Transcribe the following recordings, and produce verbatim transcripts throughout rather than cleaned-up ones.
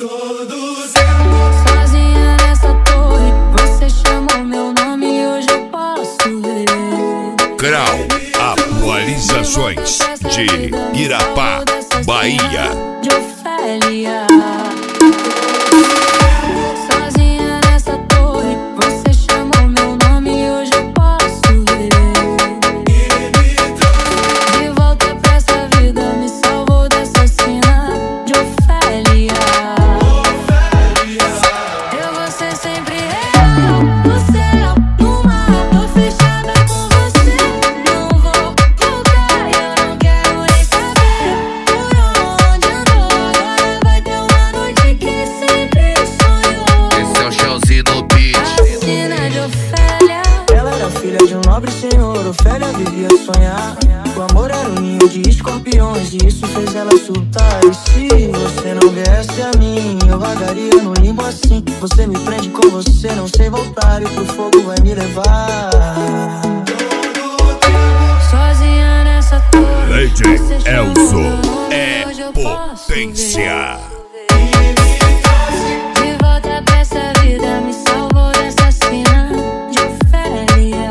todos. Sozinha nessa torre, você chamou meu nome e hoje eu posso ver. Grau Atualizações de Irapá, Bahia. De Ofélia. Sozinha nessa torre, você chamou meu nome e hoje eu posso ver. De volta pra essa vida, me salvou dessa cena de Ofélia. Eu vou ser sempre real, no céu, no mar. Tô fechada com você, não vou voltar. Eu não quero nem saber por onde andou. Agora vai ter uma noite que sempre sonhou. Esse é o Chelsea no beat. A cena de Ofélia. Ela era filha de um nobre senhor, Ofélia vivia a sonhar. O amor era um ninho de escorpiões e isso fez ela surtar. E se você não viesse a mim, eu vagaria no limbo assim. Você me prende com você, não sei voltar, e pro fogo vai me levar. Sozinha nessa torre, Lady você chamou Elzo meu nome, é hoje eu posso potência. ver. De volta pra essa vida, me salvou dessa cena de Ofélia.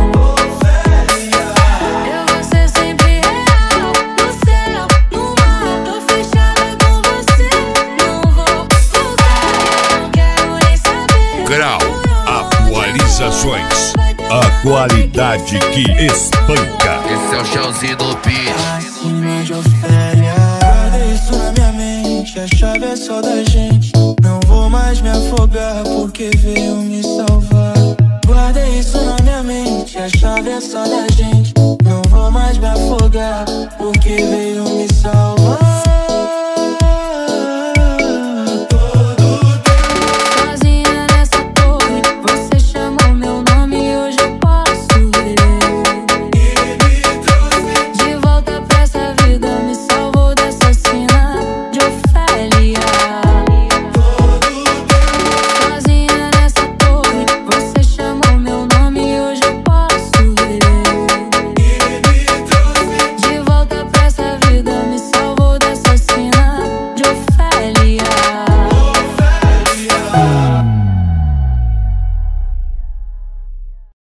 Eu vou ser sempre real, no céu, no mar. Tô fechada com você, não vou voltar. Eu não quero nem saber. Grau Atualizações, a qualidade que espanca. Esse é o Chelsea no beat. Cena de Ofélia. Guarda isso na minha mente, a chave é só da gente. Não vou mais me afogar porque veio me salvar. Guarda isso na minha mente, a chave é só da gente. Não vou mais me afogar porque veio me salvar.